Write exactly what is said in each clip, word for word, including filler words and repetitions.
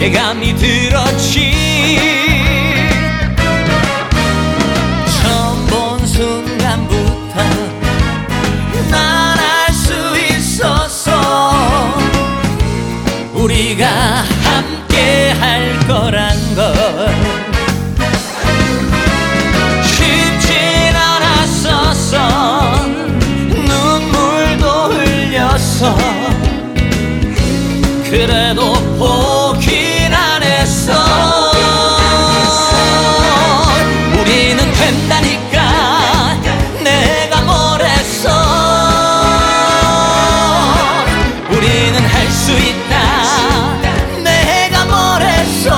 감이 들었지. 처음 본 순간부터 난 알 수 있었어. 우리가 함께 할 거란 걸. 쉽진 않았었어. 눈물도 흘렸어. 그래도 포기는 안 했어. 우리는 된다니까 내가 뭐랬어. 우리는 할 수 있다 내가 뭐랬어.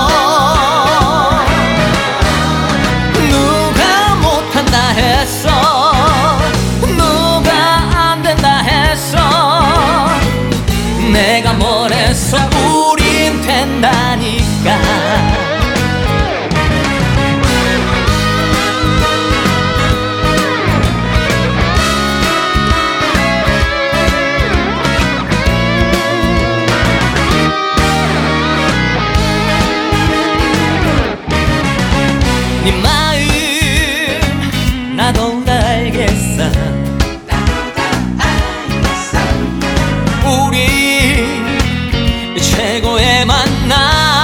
누가 못한다 했어. 누가 안 된다 했어. 내가 뭐랬어. 우린 된다니까. 네 마음 나도 다 알겠어. 우리 최고의 만남.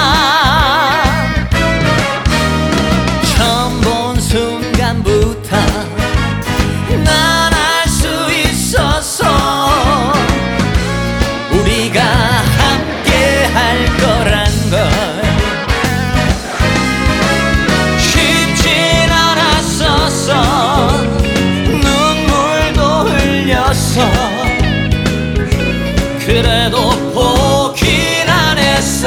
처음 본 순간부터 난 알 수 있었어. 우리가 함께 할 거란 걸. 쉽진 않았었어. 눈물도 흘렸어. 그래도 포기는 안 했어.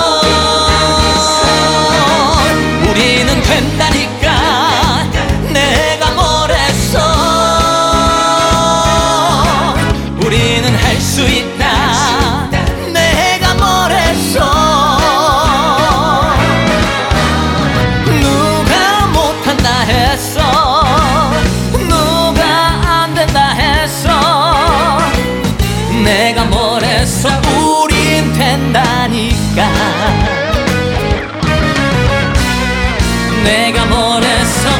우리는 된다니까 내가 뭐랬어. 우리는 할 수 있다 내가 뭐랬어. 누가 못한다 했어. 누가 안 된다 했어. 내가 뭐랬어. 우린 된다니까. 내가 뭐랬어.